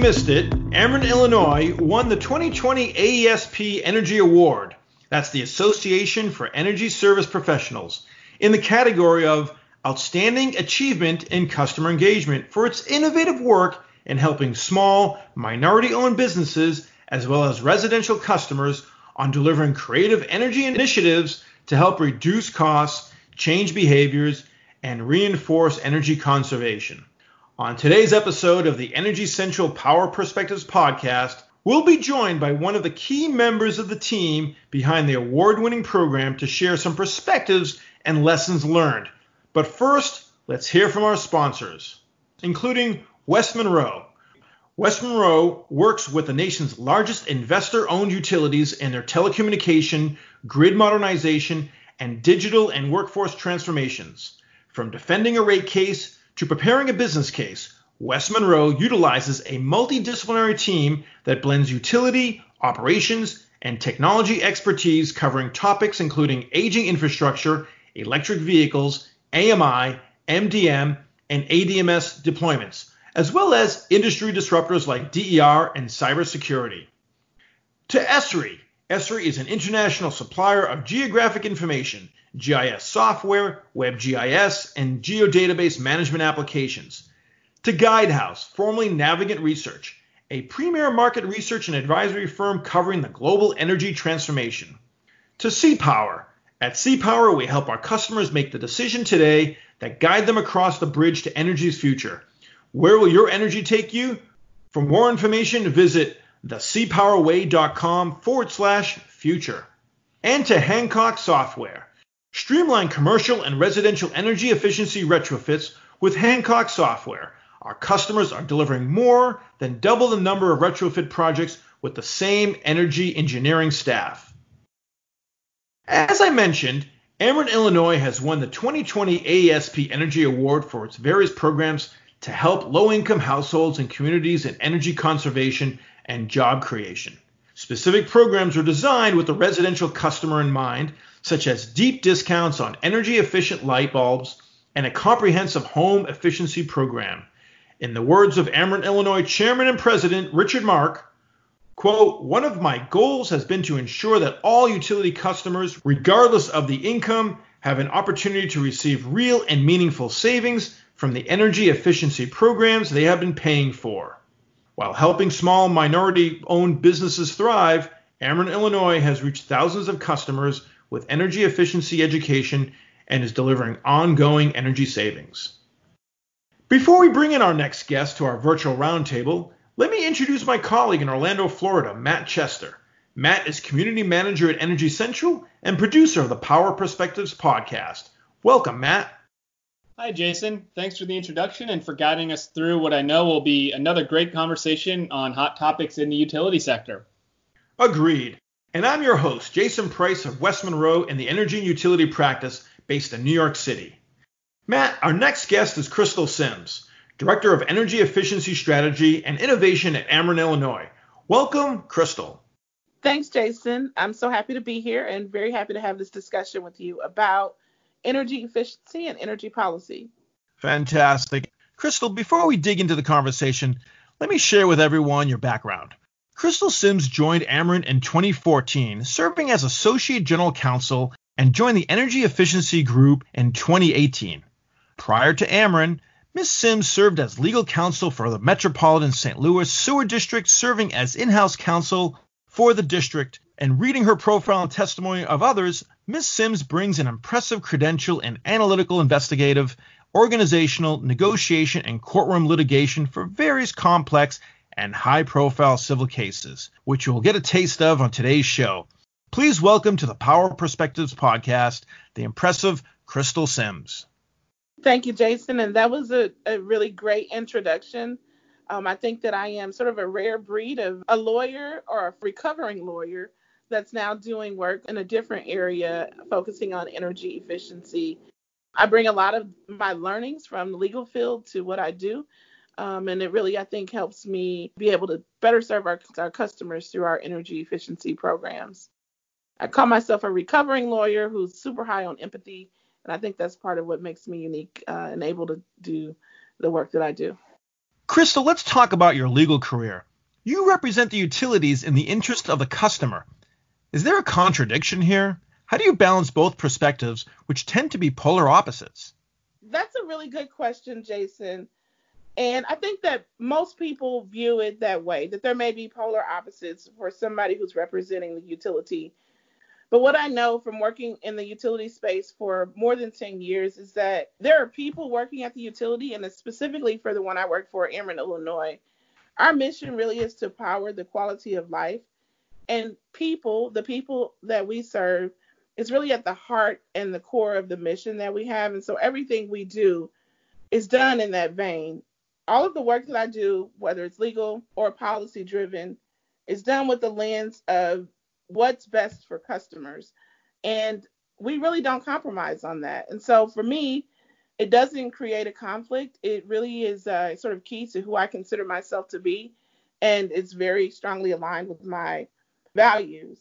missed it, Ameren, Illinois won the 2020 AESP Energy Award. That's the Association for Energy Service Professionals, in the category of Outstanding Achievement in Customer Engagement for its innovative work in helping small, minority-owned businesses as well as residential customers on delivering creative energy initiatives to help reduce costs, change behaviors, and reinforce energy conservation. On today's episode of the Energy Central Power Perspectives podcast, we'll be joined by one of the key members of the team behind the award-winning program to share some perspectives and lessons learned. But first, let's hear from our sponsors, including West Monroe. West Monroe works with the nation's largest investor-owned utilities in their telecommunication, grid modernization, and digital and workforce transformations. From defending a rate case to preparing a business case, West Monroe utilizes a multidisciplinary team that blends utility, operations, and technology expertise covering topics including aging infrastructure, electric vehicles, AMI, MDM, and ADMS deployments, as well as industry disruptors like DER and cybersecurity. To Esri. Esri is an international supplier of geographic information, GIS software, WebGIS, and geodatabase management applications. To Guidehouse, formerly Navigant Research, a premier market research and advisory firm covering the global energy transformation. To CPower. At CPower, we help our customers make the decision today that guide them across the bridge to energy's future. Where will your energy take you? For more information, visit thecpowerway.com/future. And to Hancock Software. Streamline commercial and residential energy efficiency retrofits with Hancock Software. Our customers are delivering more than double the number of retrofit projects with the same energy engineering staff. As I mentioned, Ameren, Illinois has won the 2020 AESP Energy Award for its various programs to help low-income households and communities in energy conservation and job creation. Specific programs are designed with the residential customer in mind, such as deep discounts on energy-efficient light bulbs and a comprehensive home efficiency program. In the words of Ameren, Illinois Chairman and President Richard Mark, quote, "One of my goals has been to ensure that all utility customers, regardless of the income, have an opportunity to receive real and meaningful savings from the energy efficiency programs they have been paying for." While helping small minority-owned businesses thrive, Ameren, Illinois has reached thousands of customers with energy efficiency education and is delivering ongoing energy savings. Before we bring in our next guest to our virtual roundtable, let me introduce my colleague in Orlando, Florida, Matt Chester. Matt is Community Manager at Energy Central and producer of the Power Perspectives podcast. Welcome, Matt. Hi, Jason. Thanks for the introduction and for guiding us through what I know will be another great conversation on hot topics in the utility sector. Agreed. And I'm your host, Jason Price of West Monroe in the Energy and Utility Practice based in New York City. Matt, our next guest is Crystal Sims, Director of Energy Efficiency Strategy and Innovation at Ameren, Illinois. Welcome, Crystal. Thanks, Jason. I'm so happy to be here and very happy to have this discussion with you about energy efficiency and energy policy. Fantastic. Crystal, before we dig into the conversation, let me share with everyone your background. Crystal Sims joined Ameren in 2014, serving as Associate General Counsel, and joined the Energy Efficiency Group in 2018. Prior to Ameren, Ms. Sims served as legal counsel for the Metropolitan St. Louis Sewer District, serving as in-house counsel for the district. And reading her profile and testimony of others, Ms. Sims brings an impressive credential in analytical, investigative, organizational, negotiation, and courtroom litigation for various complex and high-profile civil cases, which you will get a taste of on today's show. Please welcome to the Power Perspectives podcast, the impressive Crystal Sims. Thank you, Jason. And that was a really great introduction. I think that I am sort of a rare breed of a lawyer or a recovering lawyer that's now doing work in a different area, focusing on energy efficiency. I bring a lot of my learnings from the legal field to what I do. And it really, I think, helps me be able to better serve our customers through our energy efficiency programs. I call myself a recovering lawyer who's super high on empathy. And I think that's part of what makes me unique and able to do the work that I do. Crystal, let's talk about your legal career. You represent the utilities in the interest of the customer. Is there a contradiction here? How do you balance both perspectives, which tend to be polar opposites? That's a really good question, Jason. And I think that most people view it that way, that there may be polar opposites for somebody who's representing the utility. But what I know from working in the utility space for more than 10 years is that there are people working at the utility, and specifically for the one I work for, Ameren, Illinois. Our mission really is to power the quality of life. And people, the people that we serve, is really at the heart and the core of the mission that we have. And so everything we do is done in that vein. All of the work that I do, whether it's legal or policy driven, is done with the lens of what's best for customers. And we really don't compromise on that. And so for me, it doesn't create a conflict. It really is sort of key to who I consider myself to be. And it's very strongly aligned with my values.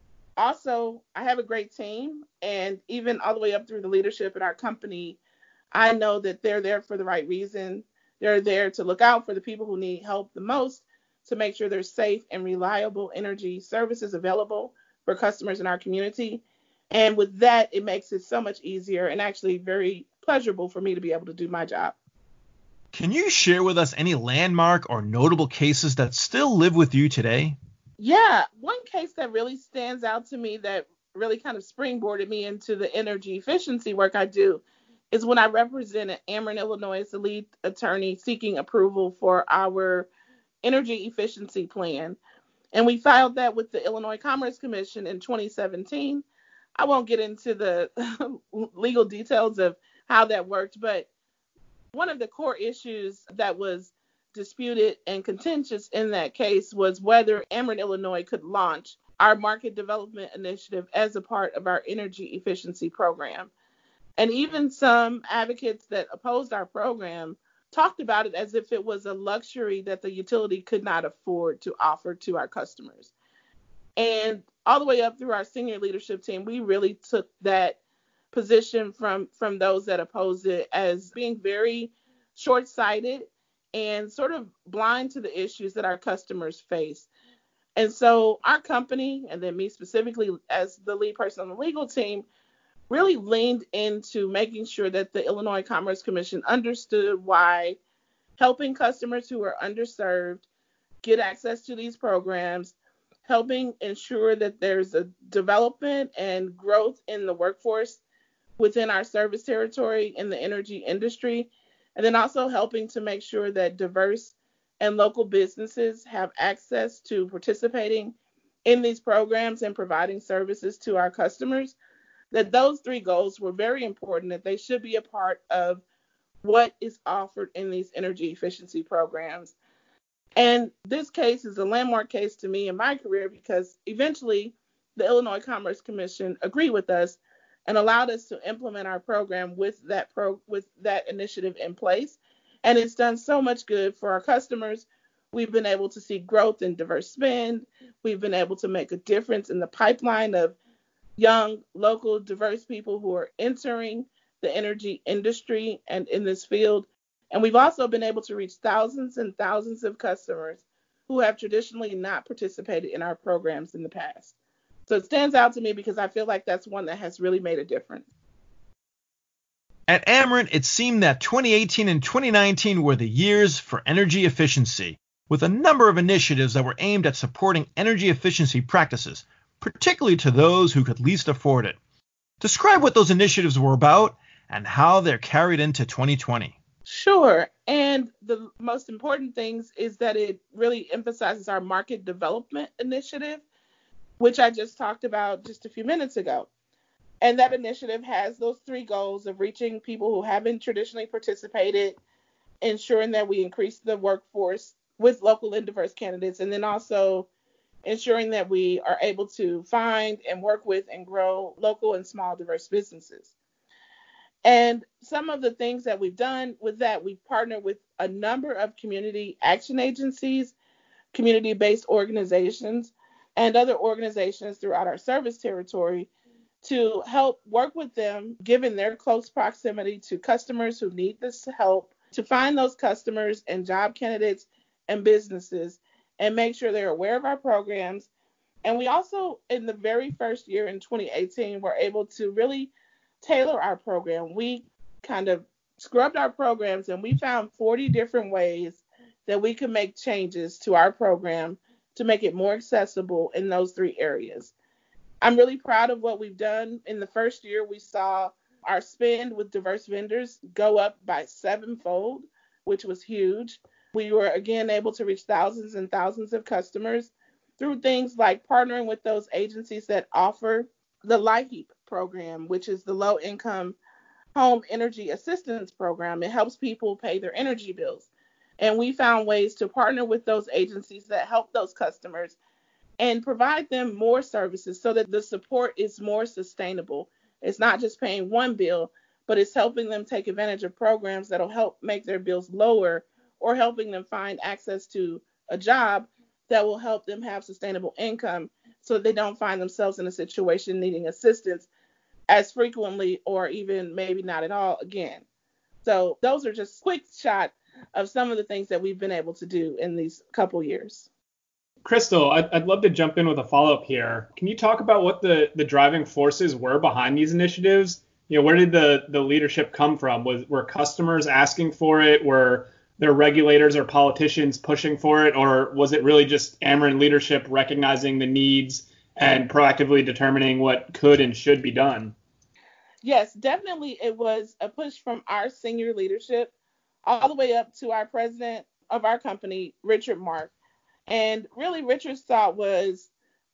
Also, I have a great team. And even all the way up through the leadership in our company, I know that they're there for the right reason. They're there to look out for the people who need help the most, to make sure there's safe and reliable energy services available for customers in our community. And with that, it makes it so much easier and actually very pleasurable for me to be able to do my job. Can you share with us any landmark or notable cases that still live with you today? Yeah, one case that really stands out to me that really kind of springboarded me into the energy efficiency work I do is when I represented Ameren, Illinois as the lead attorney seeking approval for our energy efficiency plan. And we filed that with the Illinois Commerce Commission in 2017. I won't get into the legal details of how that worked, but one of the core issues that was disputed and contentious in that case was whether Ameren, Illinois could launch our market development initiative as a part of our energy efficiency program. And even some advocates that opposed our program talked about it as if it was a luxury that the utility could not afford to offer to our customers. And all the way up through our senior leadership team, we really took that position from those that opposed it as being very short-sighted and sort of blind to the issues that our customers face. And so our company, and then me specifically as the lead person on the legal team, really leaned into making sure that the Illinois Commerce Commission understood why helping customers who are underserved get access to these programs, helping ensure that there's a development and growth in the workforce within our service territory in the energy industry, and then also helping to make sure that diverse and local businesses have access to participating in these programs and providing services to our customers, that those three goals were very important, that they should be a part of what is offered in these energy efficiency programs. And this case is a landmark case to me in my career because eventually the Illinois Commerce Commission agreed with us and allowed us to implement our program with that initiative in place. And it's done so much good for our customers. We've been able to see growth in diverse spend. We've been able to make a difference in the pipeline of young, local, diverse people who are entering the energy industry and in this field. And we've also been able to reach thousands and thousands of customers who have traditionally not participated in our programs in the past. So it stands out to me because I feel like that's one that has really made a difference. At Ameren, it seemed that 2018 and 2019 were the years for energy efficiency, with a number of initiatives that were aimed at supporting energy efficiency practices, particularly to those who could least afford it. Describe what those initiatives were about and how they're carried into 2020. Sure. And the most important things is that it really emphasizes our market development initiative, which I just talked about just a few minutes ago. And that initiative has those three goals of reaching people who haven't traditionally participated, ensuring that we increase the workforce with local and diverse candidates, and then also ensuring that we are able to find and work with and grow local and small diverse businesses. And some of the things that we've done with that, we've partnered with a number of community action agencies, community-based organizations, and other organizations throughout our service territory to help work with them, given their close proximity to customers who need this help, to find those customers and job candidates and businesses and make sure they're aware of our programs. And we also, in the very first year in 2018, were able to really tailor our program. We kind of scrubbed our programs and we found 40 different ways that we could make changes to our program to make it more accessible in those 3 areas. I'm really proud of what we've done. In the first year, we saw our spend with diverse vendors go up by 7-fold, which was huge. We were again able to reach thousands and thousands of customers through things like partnering with those agencies that offer the LIHEAP program, which is the Low Income Home Energy Assistance Program. It helps people pay their energy bills. And we found ways to partner with those agencies that help those customers and provide them more services so that the support is more sustainable. It's not just paying one bill, but it's helping them take advantage of programs that'll help make their bills lower or helping them find access to a job that will help them have sustainable income so that they don't find themselves in a situation needing assistance as frequently or even maybe not at all again. So those are just quick shot of some of the things that we've been able to do in these couple years. Crystal, I'd love to jump in with a follow-up here. Can you talk about what the driving forces were behind these initiatives? Where did the leadership come from? Were customers asking for it? Were there regulators or politicians pushing for it? Or was it really just Ameren leadership recognizing the needs and proactively determining what could and should be done? Yes, definitely it was a push from our senior leadership all the way up to our president of our company, Richard Mark. And really, Richard's thought was,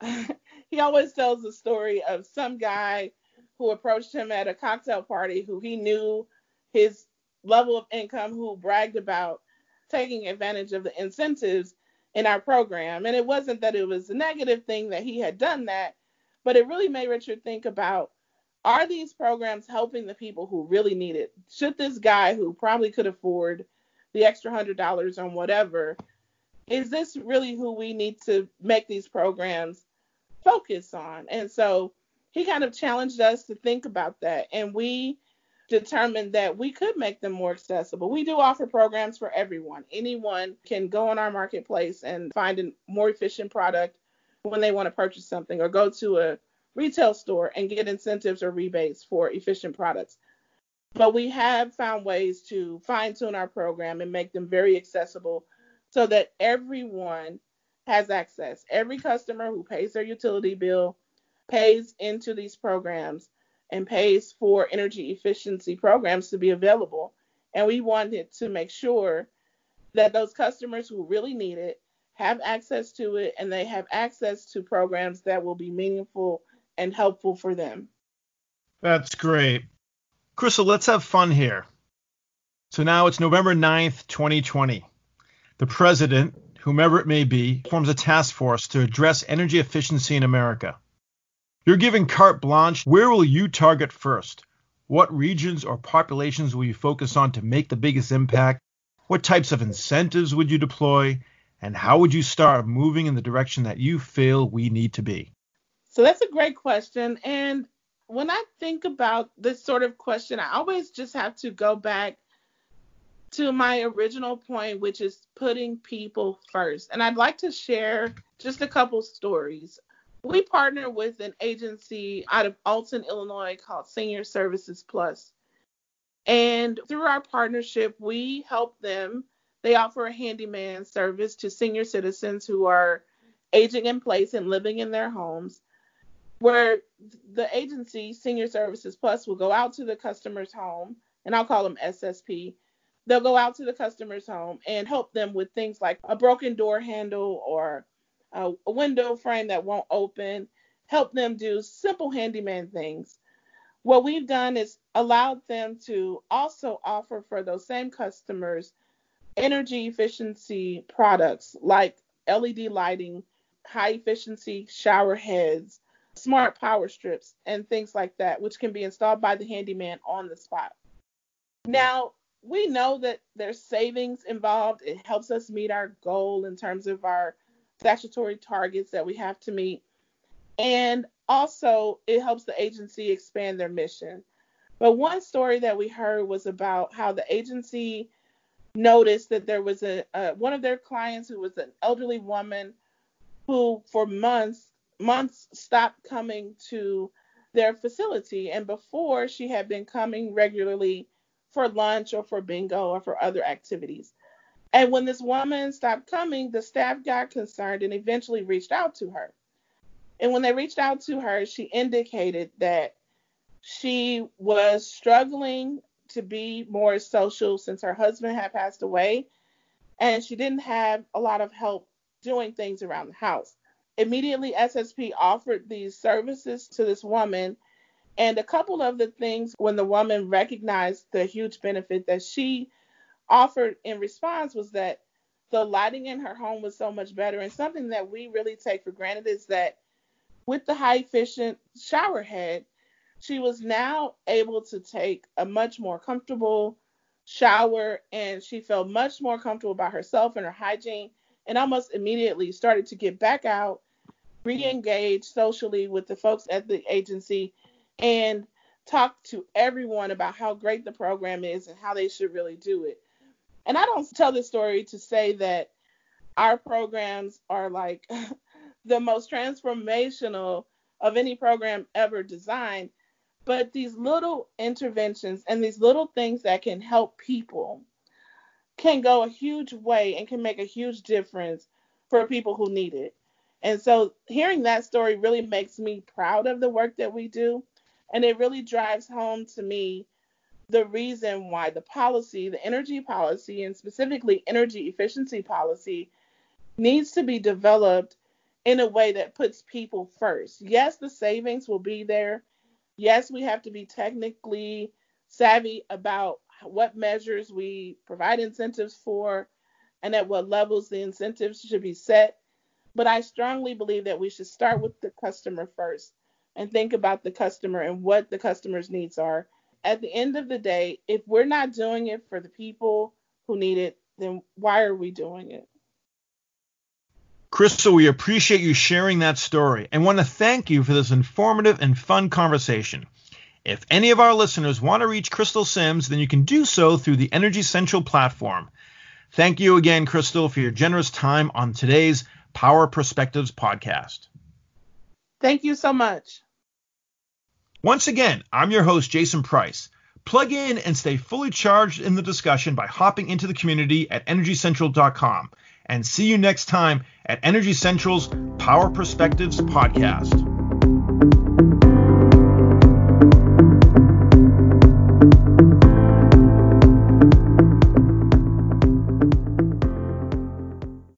he always tells the story of some guy who approached him at a cocktail party who he knew his level of income, who bragged about taking advantage of the incentives in our program. And it wasn't that it was a negative thing that he had done that, but it really made Richard think about, are these programs helping the people who really need it? Should this guy who probably could afford the extra $100 on whatever, is this really who we need to make these programs focus on? And so he kind of challenged us to think about that. And we determined that we could make them more accessible. We do offer programs for everyone. Anyone can go on our marketplace and find a more efficient product when they want to purchase something, or go to a retail store and get incentives or rebates for efficient products. But we have found ways to fine-tune our program and make them very accessible so that everyone has access. Every customer who pays their utility bill pays into these programs and pays for energy efficiency programs to be available. And we wanted to make sure that those customers who really need it have access to it, and they have access to programs that will be meaningful and helpful for them. That's great. Crystal, let's have fun here. So now it's November 9th, 2020. The president, whomever it may be, forms a task force to address energy efficiency in America. You're given carte blanche. Where will you target first? What regions or populations will you focus on to make the biggest impact? What types of incentives would you deploy? And how would you start moving in the direction that you feel we need to be? So that's a great question. And when I think about this sort of question, I always just have to go back to my original point, which is putting people first. And I'd like to share just a couple stories. We partner with an agency out of Alton, Illinois called Senior Services Plus. And through our partnership, we help them. They offer a handyman service to senior citizens who are aging in place and living in their homes, where the agency, Senior Services Plus, will go out to the customer's home, and I'll call them SSP. They'll go out to the customer's home and help them with things like a broken door handle or a window frame that won't open, help them do simple handyman things. What we've done is allowed them to also offer for those same customers energy efficiency products like LED lighting, high efficiency shower heads, smart power strips, and things like that, which can be installed by the handyman on the spot. Now, we know that there's savings involved. It helps us meet our goal in terms of our statutory targets that we have to meet. And also, it helps the agency expand their mission. But one story that we heard was about how the agency noticed that there was one of their clients who was an elderly woman who for months stopped coming to their facility. And before, she had been coming regularly for lunch or for bingo or for other activities. And when this woman stopped coming, the staff got concerned and eventually reached out to her. And when they reached out to her, she indicated that she was struggling to be more social since her husband had passed away, and she didn't have a lot of help doing things around the house. Immediately, SSP offered these services to this woman, and a couple of the things when the woman recognized the huge benefit that she offered in response was that the lighting in her home was so much better. And something that we really take for granted is that with the high efficient shower head, she was now able to take a much more comfortable shower, and she felt much more comfortable about herself and her hygiene, and almost immediately started to get back out, re-engage socially with the folks at the agency, and talk to everyone about how great the program is and how they should really do it. And I don't tell this story to say that our programs are like the most transformational of any program ever designed, but these little interventions and these little things that can help people can go a huge way and can make a huge difference for people who need it. And so hearing that story really makes me proud of the work that we do. And it really drives home to me the reason why the policy, the energy policy, and specifically energy efficiency policy, needs to be developed in a way that puts people first. Yes, the savings will be there. Yes, we have to be technically savvy about what measures we provide incentives for and at what levels the incentives should be set. But I strongly believe that we should start with the customer first and think about the customer and what the customer's needs are. At the end of the day, if we're not doing it for the people who need it, then why are we doing it? Crystal, we appreciate you sharing that story and want to thank you for this informative and fun conversation. If any of our listeners want to reach Crystal Sims, then you can do so through the Energy Central platform. Thank you again, Crystal, for your generous time on today's Power Perspectives podcast. Thank you so much. Once again, I'm your host, Jason Price. Plug in and stay fully charged in the discussion by hopping into the community at energycentral.com. And see you next time at Energy Central's Power Perspectives podcast.